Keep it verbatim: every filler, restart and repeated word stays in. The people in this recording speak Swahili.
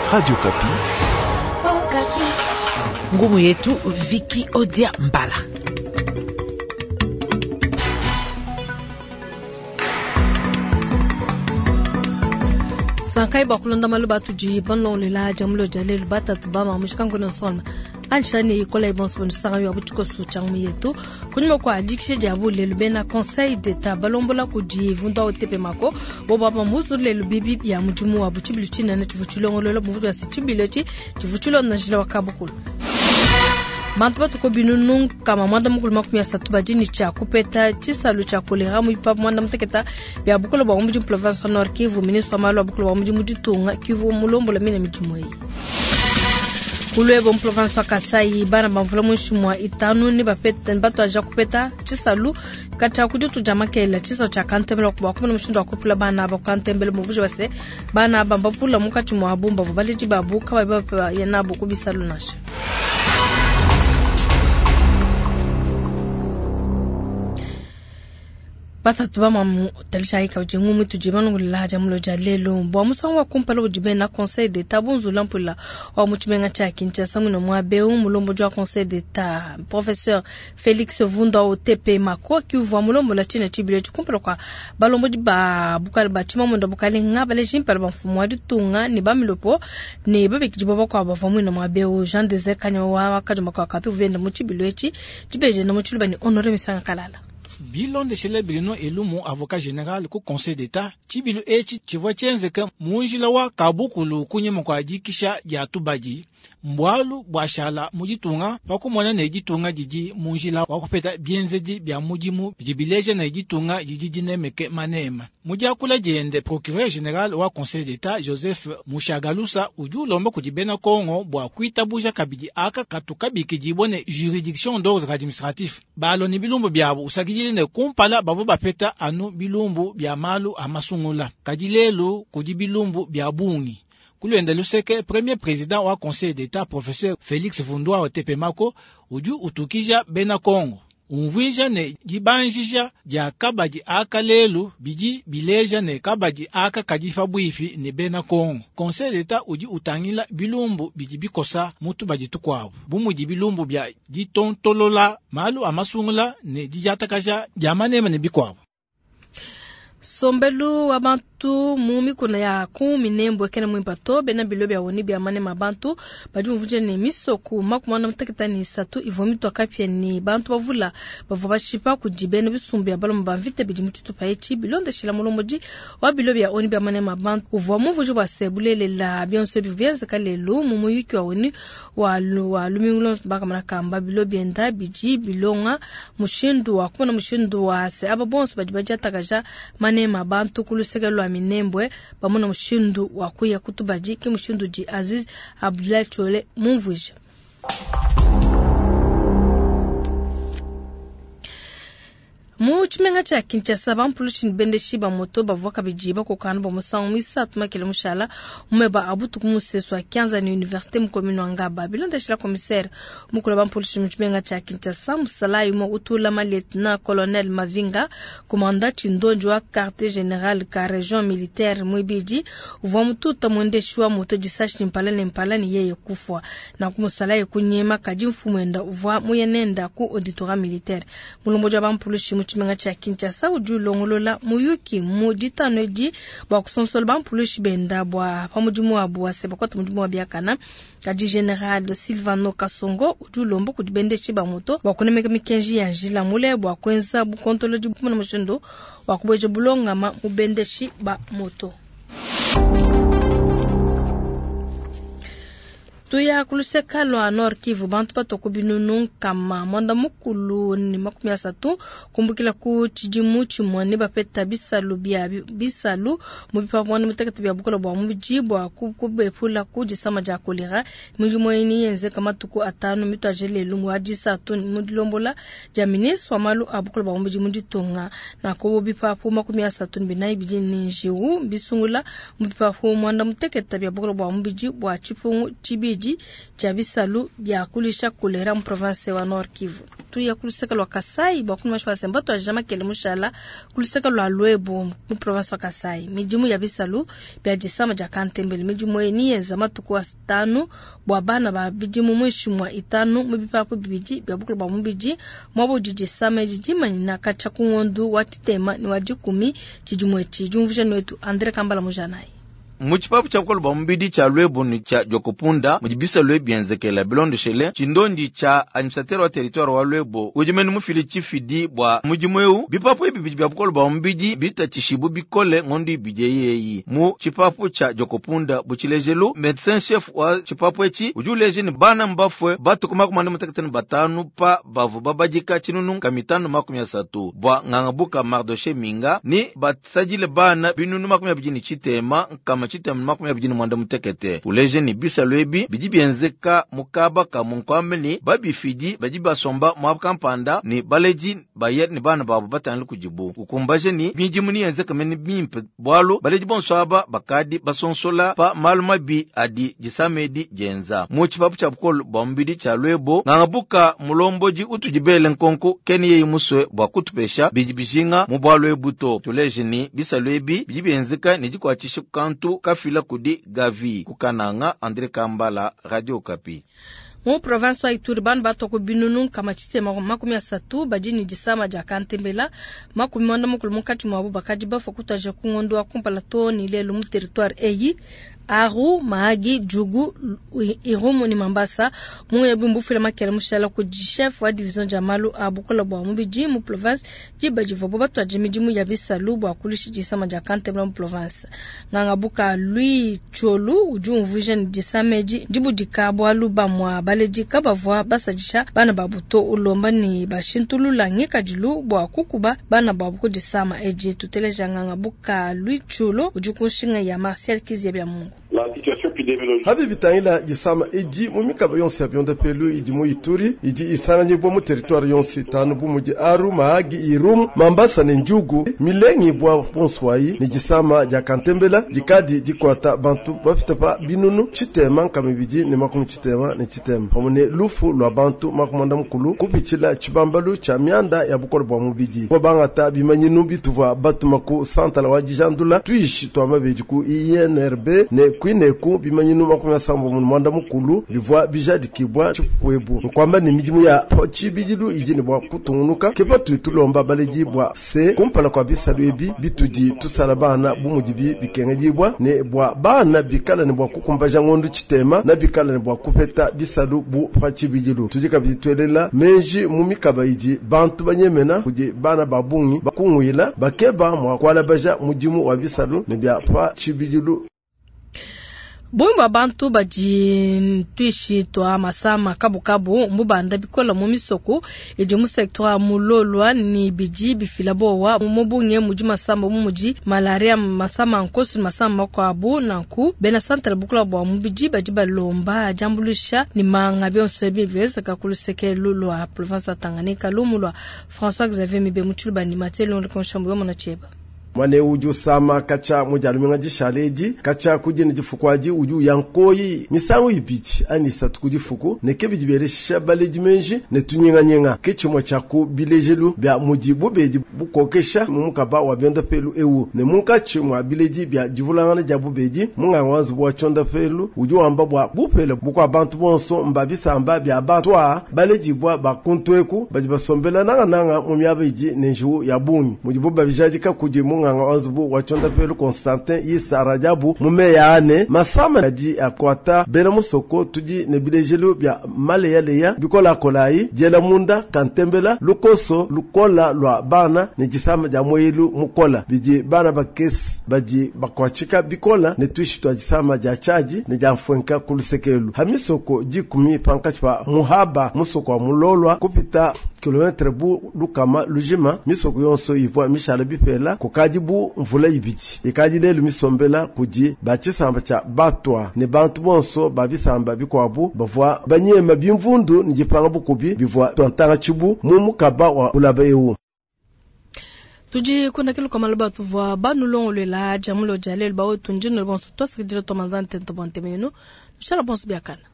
Radio Kapi. Oh, Kapi. Ngumu yetu Viki Odia Mbala. Sankai bakulonda maluba tuji banlo lela jamlo jalel bata tubama mushkan kono solma anshani kolay bonsbon sanga yo butuko su changmi yetu kunimo kwa adikishe jabu lelu bena conseil d'état balombola kuji vunda otepe mako bobaba muzu lelu bibi ya mujumu wa buchibiluchi na chivuchulo ngolo muvu ya sichibiluchi chivuchulo na jila wakabukulu Mantuba tuko binunung kama mwanda mukulu makumia satuba jini cha kupeta chisalu cha kolera mu ipa mwanda mteketa bya bukulu ba umuji province Nord Kivu ministre malo bukulu ba umuji muditunga Kivu mulombo la mina mijumoi Kulwebo province Kasai bana bamvula mushimwa itanu ni bapeta bato aja kupeta chisalu kata kujutu jamakela chisa cha kantembele kwa kuma mushindo akupula bana ba kantembele muvuje base bana bambavula mukati mwa bumba vubaleji babu kaba baba yanabo kubisalu nasha Bata tuba mamu talisha ika ujingu mwitu jibanu ngulila jamulo jalelo Mwa musangwa kumpala ujibe na conseil d'état Bunzu lampula wa mutimenga cha kinchasa Mwino mwabeu mulombo jwa conseil d'état Professeur Félix Vunda Otepe Mako Kiuwa mulombo la chine chibile chukumpala kwa balombo jiba bukali batima mwendo bukali nga bale jimpala bamfumu wadi tunga ni bamilopo Ni babi kijiboba kwa bafa mwino mwabeu Jean Desert kanya wakajuma kwa kapi uvenda mchibilo echi Jibeje na mchiluba ni honore misanga kalala Bilon de Chélébrino Elumu, avocat général ku conseil d'état, chibilu echi chivochenzeka munjila wa kabukulu kunyema kwa jikisha ya tubaji. Mbwalu bwashala mujitunga pakumona na ejitunga jiji munjila wakupeta bienzeji bya mujimu bijibileja na ejitunga jiji nemeke manema. Mujakula jende procureur général wa conseil d'état Joseph Mushagalusa ujulomba kujibena Kongo bwa kuitabuja kabiji aka katukabiki jibone juridiction d'ordre administratif. Balo ni bilumbu byabo usakijili ne kumpala bavu bapeta anu bilumbu bya malu amasungula. Kajilelu kujibilumbu bya bungi. Kuluenda luseke premier président wa conseil d'état professeur Félix Vunda Otepe Mako uju utukija bena Kongo. Unvija ne jibanjija ja kabaji aka lelu biji bileja ne kabaji aka kajifa buifi ne bena Kongo. Conseil d'état uji utangila bilumbu biji bikosa mutu bajitu kwao. Bumu jibilumbu bya jitontolola malu amasungula ne jijatakaja jamanema ne bikwao. Sombelu wabantu mumi kuna ya kumi nembo kena mwimpato bena bilobi ya woni bya mane mabantu badi mvuje ne misoku makumana mtakita ni satu ivomito akapia ni bantu bavula bavobashipa kujibene bisumbi ya balo mbamvite bidi mtutu paechi bilonde shila mulomoji wa bilobi ya woni bya mane mabantu uvomu mvuje wa sebulele la bionso bivienza kalelu mumuyuki wa woni wa lu wa lumingulons baka manakamba bilobi enda biji bilonga mushindu wa kuna mushindu wa se ababonso bajibaja takaja mane mabantu kulusegelwa minembwe bamona mushindu wakuya kutubaji ke mushindu ji Aziz Abdullah Chole mumvuje Muchimenga cha Kinshasa bampulushi bende shiba moto bavoka bijiba ko kanu ba musangu misatu makele mushala umeba abutu kumuseswa kyanza ni université mukomino ngaba bilonda shila commissaire mukula bampulushi muchimenga cha Kinshasa musalayi mo utula ma lieutenant colonel Mavinga commandant Ndonjo wa quartier général ka région militaire mwibiji uva mututa mwendeshwa moto jisashi mpalane mpalani yeye kufwa na kumusalayi kunyema kajimfumwenda uva muyenenda ku auditoire militaire mulomboja bampulushi chimenga cha Kinshasa ujulongolola muyuki muditanoji bwa kusonsol bampulushi benda bwa pamujumu abwa seba kwa tumujumu abiakana kaji general Silvano Kasongo ujulombo kudibende shiba moto bwa kunemeka mikenji ya njila mule bwa kwenza bukontoloji bumuna mshindo wakubweje bulonga ma mubende shiba moto Tuya kuluseka lo Nord Kivu bantu patoko binunu kama mwanda mukulu ni makumi asatu kumbukila ku chijimuchi mwani bapeta bisalu bia bisalu mubipa mwani mutakati bia bukolo bwa mujibwa kubepula kujisama ja kolera mujimoyini yenze kama tuku atanu mitu ajele lumu ajisa tu mudilombola jaminis wamalu abukolo bwa mujimundi tonga na kubo bipa pu makumi asatu binayi bijini njiwu bisungula mubipa pu mwanda mutakati bia bukolo bwa mujibwa chipungu chibi biji cha bisalu bya kulisha kolera mu province wa Nord Kivu. Tu ya kuliseka lwa Kasai ba kuna mashwa semba to ajama kele mushala kuliseka lwa Lwebo mu province wa Kasai. Mijimu ya bisalu bya jisama ja Kantembele mijimu eni yenza matuko wa tano bwa bana ba bijimu mwishimwa itano mu bipapo bibiji bya bukulu ba mubiji mwabo jijisama jijima na kacha kungondu watitema ni wajikumi chijimu echi jumvusha wetu Andre Kambala mujanai. Muchipapu cha kukolo ba mbidi cha Lwebo ni cha Jokopunda mujibisa Lwebi enzekela Bilondo Shele chindondi cha administrateur wa territoire wa Lwebo ujimeni mufili chifidi bwa mujimweu bipapu ibi bya kukolo ba mbidi bita chishibu bikole ngondi bijeyeyi mu chipapu cha Jokopunda buchilejelu médecin chef wa chipapu echi ujuleje ni bana mbafwe batu kuma kumande mutakatani batanu pa bavu babajika chinunu kamitano makumi ya satu bwa ngangabuka Mardoshe Minga ni batsajile bana binunu makumi ya bijini chitema kama chita makumi ya bijini mwanda mutekete uleje ni bisa Lwebi bijibi enzeka mukaba ka munkwame ni babi fidi bajibi basomba mwabkampanda ni baleji bayet ni bana babu batanli kujibu ukumbaje ni bijimu ni enzeka meni bimpe bwalo baleji bonswaba bakadi basonsola pa maluma bi adi jisamedi jenza muchi papu cha bukolo bombidi cha Lwebo nangabuka mulomboji utujibele nkonko keni yeyi muswe bwa kutupesha bijibishinga mubwalo ebuto tuleje ni bisa Lwebi bijibi enzeka ni jikwa chishu kantu kafila kudi gavi kukananga. Andre Kambala, Radio Okapi. Mu province wa Ituri ban bato ko binunu kama chite makumi ya satu bajini jisama ja Kantembela makumi mwanda mukulu mukati mwa bakaji bafa kutaje kungondo wa kumpala to ni lelo mu territoire eyi Aru, Mahagi, Jugu, Irumu ni Mambasa, mu ya bimbu fila makele mushala ku chef wa division Jamalu abukola bwa mubiji mu province jiba jivobo batwa jimijimu ya bisalu bwa kulishi jisama ja Kantembela mu province. Nganga buka lui cholu uju vision jisameji jibu dikabo aluba mwa baleji kabavwa basajisha bana babuto ulomba ni bashintulu langika jilu bwa kukuba bana babuko jisama eje tuteleja nganga buka lui cholu uju kushinga ya Martial Kizia bya Mungu. La situation épidémiologique. Habi bitangila jisama eji mumika bayonse abyonda pelu iji mu Ituri iji isanganye bo mu territoire yonse tanu bu muji Aru, Mahagi, Irum, Mambasa ne Njugu milengi bwa bonswayi ni jisama ja Kantembela jikadi jikwata bantu bafita pa binunu chitema kamibiji ni makumi chitema ne chitema hamune lufu lwa bantu makumanda mukulu kupichila chibambalu cha mianda ya bukolo bwa mubiji wabangata bimanyinu bituva batu maku santala wajijandula tuishi to amabeji ku I N R B ne kwine ku bimanyinu makumi asambo mu mwanda mukulu bivwa bijadikibwa chukwebu kwamba ni mijimu ya chibijilu ijini bwa kutungunuka kepa tuitulomba baleji bwa se kumpala kwa bisa Lwebi bituji tusala bana bumujibi bikengejibwa ne bwa bana bikala ne bwa kukumbaja ngondu chitema na bikala ne bwa kupeta bisalu bu pachibijilu tujika bitwelela menji mumikaba iji bantu banyemena kuje bana babungi bakungwila bakeba mwa kwala baja mujimu wa bisalu ne bya pachibijilu. Boimba bantu baji tuishi toa masama kabu kabu mbubanda bikola mumisoko eje mu secteur mulolwa ni biji bifilabo wa mubunye muji masamba mumuji malaria masama nkosu masama kwa abu nanku bena central bukula bwa mubiji baji balomba jambulisha ni manga byonse biveza kakuluseke lulu a province Tanganyika lumulwa François Xavier Mibe mutuluba ni matelo nkonshambu yomona cheba mwane uju sama kacha mujalumenga jishaleji kacha kujeni jifukwaji uju yankoyi misangu ibiti ani satu kujifuku nekebi jiberesha baleji menji netunyinga nyenga kechimwa chaku bilejelu bya mujibu beji bukokesha mumukaba wabenda pelu ewu ne munka chimwa bileji bya jivulangana jabu beji munga wanzu bwa chonda pelu uju wamba bwa bupele bukwa bantu bonso mbabisa amba bya batwa baleji bwa bakuntweku bajiba sombela nanga nanga mumyabeji nenju yabunyi mujibu babijajika kujimu nganga wanzubu wachonda pelu Constantin Isa Rajabu mume yaane masama yaji akwata bena musoko tuji nebilejelu bya male yale ya bikola kolai jela munda Kantembela lukoso lukola lwa bana nejisama ja moyelu mukola biji bana bakes baji bakwachika bikola netuishi twajisama ja chaji ne jamfwenka kulusekelu hamisoko jikumi pankachwa muhaba musoko mulolwa kupita kilometre bu lukama lujima misoko yonso ivwa mishala bipela kukajibu mvula ibiti ikaji lelu misombela kuji bachisamba cha batwa ne bantu bonso babisamba bikwabu bavwa banyema bimvundu njipanga bukubi bivwa twantanga chibu mumukaba wa ulaba ewu. Tuji kuna kilo kama laba tuva banu longo lela jamulo jalel bawo tunjino bonso tosa kidiro tomazante ntobonte menu. Shala bonso biakana.